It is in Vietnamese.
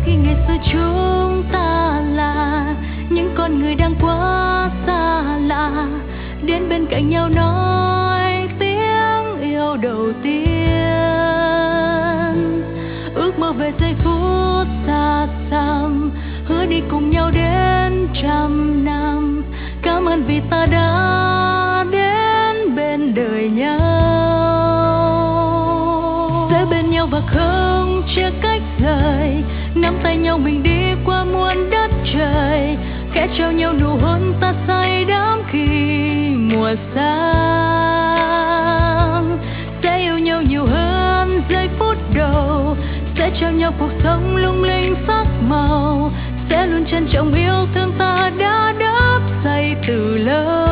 khi ngày xưa chúng ta là những con người đang quá xa lạ, đến bên cạnh nhau nói tiếng yêu đầu tiên, ước mơ về giây phút xa xăm, hứa đi cùng nhau đến 100 năm. Cảm ơn vì ta đã đến bên đời nhau, sẽ bên nhau và không chia cách rời, nắm tay nhau mình đi qua muôn đất trời, khẽ trao nhau nụ hôn ta say đắm khi mùa sang. Sẽ yêu nhau nhiều hơn giây phút đầu, sẽ trao nhau cuộc sống lung linh sắc màu, sẽ luôn trân trọng yêu thương ta đã đắp xây từ lâu.